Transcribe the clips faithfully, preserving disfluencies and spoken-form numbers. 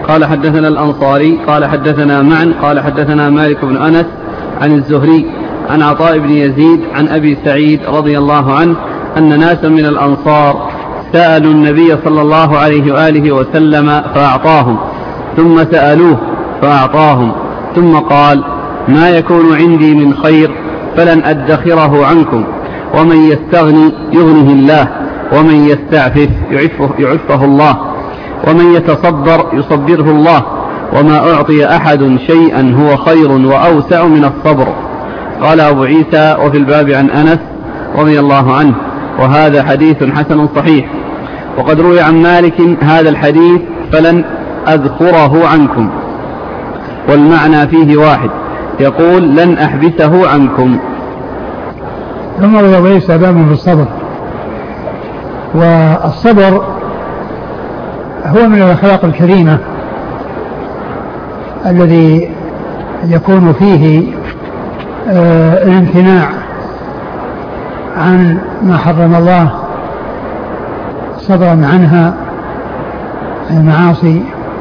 قال حدثنا الأنصاري قال حدثنا معن قال حدثنا مالك بن أنس عن الزهري عن عطاء بن يزيد عن أبي سعيد رضي الله عنه أن ناسا من الأنصار سألوا النبي صلى الله عليه وآله وسلم فأعطاهم، ثم سألوه فأعطاهم، ثم قال: ما يكون عندي من خير فلن أدخره عنكم، ومن يستغني يغنه الله، ومن يستعفف يعفه, يعفه الله، ومن يتصبر يصبره الله، وما أعطي أحد شيئا هو خير وأوسع من الصبر. قال أبو عيسى: وفي الباب عن أنس رضي الله عنه، وهذا حديث حسن صحيح. وقد روي عن مالك هذا الحديث فلن أذكره عنكم، والمعنى فيه واحد، يقول: لن أحبسه عنكم. ثم روي أبو عيسى باب في الصبر، والصبر هو من الأخلاق الكريمة الذي يكون فيه آه الامتناع عن ما حرم الله صبرا عنها، عن المعاصي،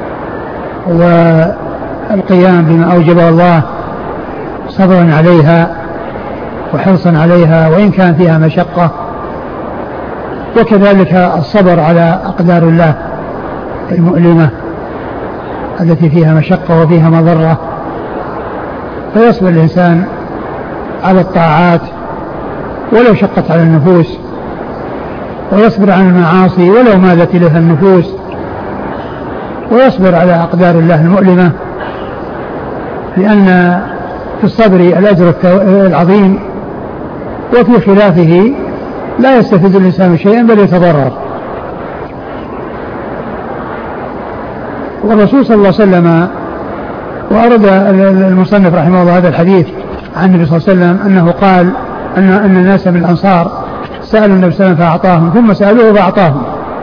والقيام بما أوجبه الله صبرا عليها وحرصا عليها وإن كان فيها مشقة، وكذلك الصبر على أقدار الله المؤلمة التي فيها مشقة وفيها مضرة، فيصبر الإنسان على الطاعات ولو شقت على النفوس، ويصبر عن المعاصي ولو مالت إليها النفوس، ويصبر على أقدار الله المؤلمة، لأن في الصبر الأجر العظيم، وفي خلافه لا يستفيد الإنسان شيئا بل يتضرر. والرسول صلى الله عليه وسلم، وأرد المصنف رحمه الله هذا الحديث عن النبي صلى الله عليه وسلم أنه قال أن أن الناس من الأنصار سألوا النبي صلى الله عليه وسلم فأعطاهم، ثم سألوه فأعطاهم،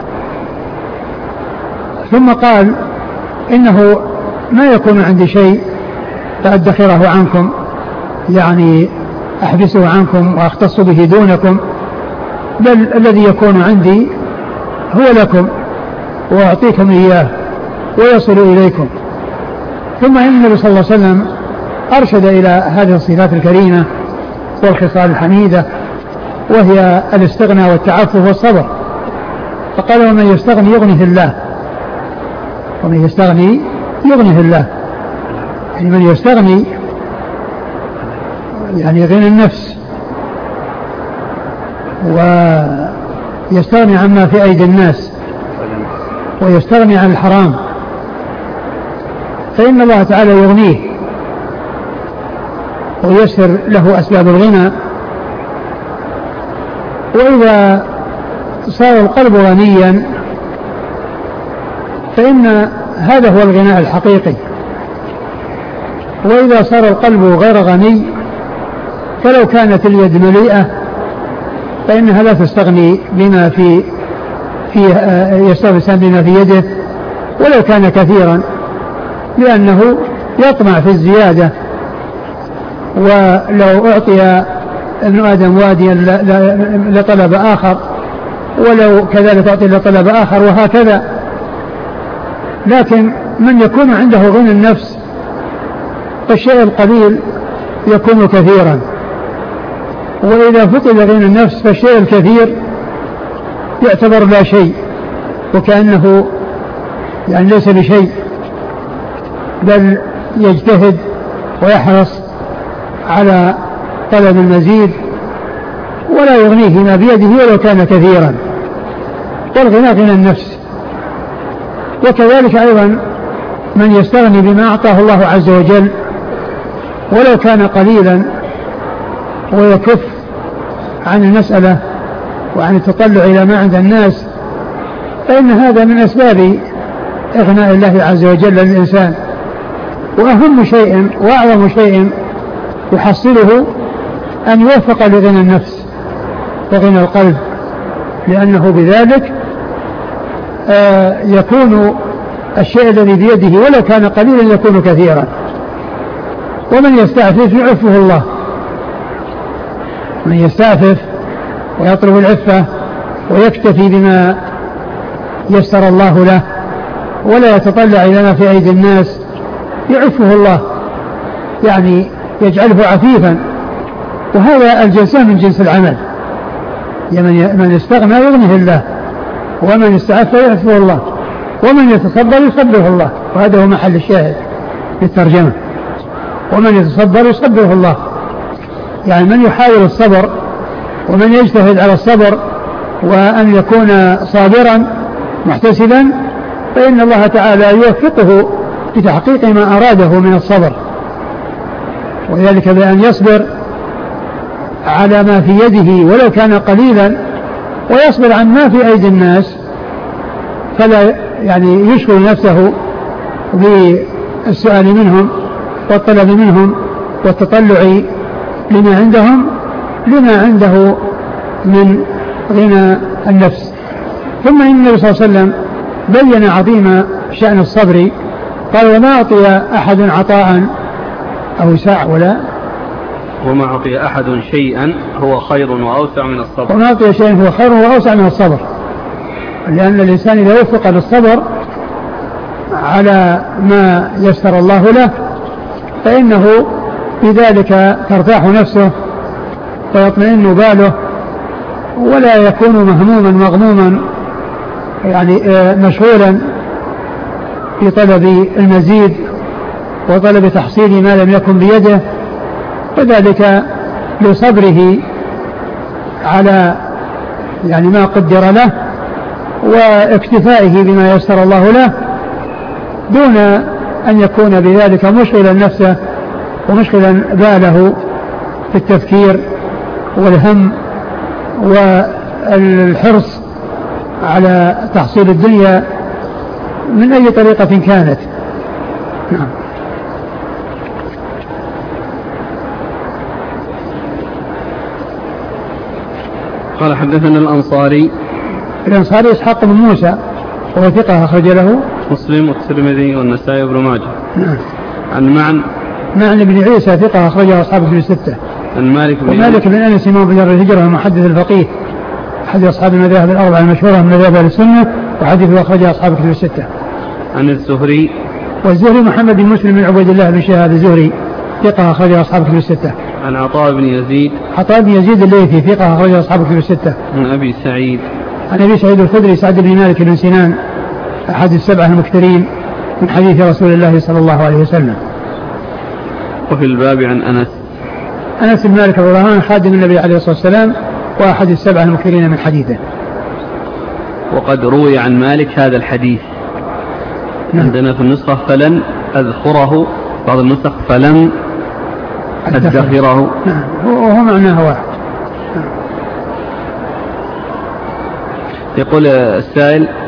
ثم قال: إنه ما يكون عندي شيء فأدخره عنكم، يعني أحبسه عنكم وأختص به دونكم، بل الذي يكون عندي هو لكم وأعطيكم إياه ويصل إليكم. ثم إن النبي صلى الله عليه وسلم أرشد إلى هذه الصفات الكريمة والخصال الحميدة، وهي الاستغناء والتعفف والصبر، فقال: ومن يستغني يغنه الله، ومن يستغني يغنه الله، يعني من يستغني يعني غنى النفس، ويستغني عما في أيدي الناس، ويستغني عن الحرام، فإن الله تعالى يغنيه ويسر له أسباب الغنى. وإذا صار القلب غنيا فإن هذا هو الغناء الحقيقي، وإذا صار القلب غير غني فلو كانت اليد مليئة فإنها لا تستغني بما في فيه يستغني الإنسان بما في يده ولو كان كثيرا، لأنه يطمع في الزيادة، ولو أعطي ابن آدم واديا لطلب آخر، ولو كذلك أعطي لطلب آخر، وهكذا. لكن من يكون عنده غنى النفس فالشيء القليل يكون كثيرا، وإذا فقد غنى النفس فالشيء الكثير يعتبر لا شيء، وكأنه يعني ليس بشيء، بل يجتهد ويحرص على طلب المزيد ولا يغنيه ما بيده ولو كان كثيرا، والغنى غنى النفس. وكذلك أيضا من يستغني بما أعطاه الله عز وجل ولو كان قليلا ويكف عن المسألة وعن التطلع إلى ما عند الناس، فإن هذا من أسباب إغناء الله عز وجل للإنسان. وأهم شيء وأعظم شيء يحصله أن يوفق لغنى النفس وغنى القلب، لأنه بذلك آه يكون الشيء الذي بيده ولو كان قليلا يكون كثيرا. ومن يستعفف يعفه الله، من يستعفف ويطلب العفة ويكتفي بما يسر الله له ولا يتطلع إلى ما في أيدي الناس يعفه الله، يعني يجعله عفيفا. وهذا الجزاء من جنس العمل، من استغنى يغنيه الله، ومن استعف يعفه الله، ومن يتصبر يصبره الله. وهذا هو محل الشاهد في الترجمة، ومن يتصبر يصبره الله، يعني من يحاول الصبر ومن يجتهد على الصبر وأن يكون صابرا محتسبا، فإن الله تعالى يوفقه لتحقيق ما أراده من الصبر، وذلك بأن يصبر على ما في يده ولو كان قليلا، ويصبر عن ما في أيدي الناس، فلا يعني يشغل نفسه بالسؤال منهم والطلب منهم والتطلع لما عندهم لما عنده من غنى النفس. ثم إن النبي صلى الله عليه وسلم بين عظيم شأن الصبر، قال: وما أعطي أحد عطاء أو ساع ولا وما أعطي أحد شيئا هو خير وأوسع من الصبر وما أعطي شيئا هو خير وأوسع من الصبر، لأن الإنسان إذا وفق للصبر على ما يسر الله له فإنه بذلك ترتاح نفسه ويطمئن باله، ولا يكون مهموما مغموما يعني مشغولا في طلب المزيد وطلب تحصيل ما لم يكن بيده، وذلك لصبره على يعني ما قدر له واكتفائه بما يسر الله له، دون أن يكون بذلك مشغلا نفسه ومشغلا باله في التفكير والهم والحرص على تحصيل الدنيا من أي طريقة كانت. نعم. قال: حدثنا الأنصاري الأنصاري إسحاق بن موسى وهو ثقة أخرج له مسلم والترمذي والنسائي وابن ماجه. نعم. عن معن معن بن عيسى ثقة أخرجه أصحاب الكتب الستة. عن مالك بن مالك بن أنس إمام دار الهجرة المحدث الفقيه أحد أصحاب المذاهب الأربعة المشهورة من مذاهب أهل السنة، وحديثه أخرجه أصحاب الكتب الستة. عن الزهري والزهري محمد بن مسلم بن عبيد الله بن شهاب الزهري ثقة أخرجه أصحاب الكتب الستة. عن عطاء بن يزيد عطاء بن يزيد الليثي ثقة أخرجه أصحاب الكتب الستة. عن أبي سعيد عن أبي سعيد الخدري سعد بن مالك بن سنان أحد السبعة المكثرين من حديث رسول الله صلى الله عليه وسلم. وفي الباب عن أنس أنس بن مالك رضي الله عنه خادم النبي عليه الصلاة والسلام وأحد السبعة المكثرين من حديثه. وقد روي عن مالك هذا الحديث. نعم. عندنا في النسخة فلن أذكره، بعض النسخ فلن أدخره. نعم. وهو معناه واحد. يقول السائل: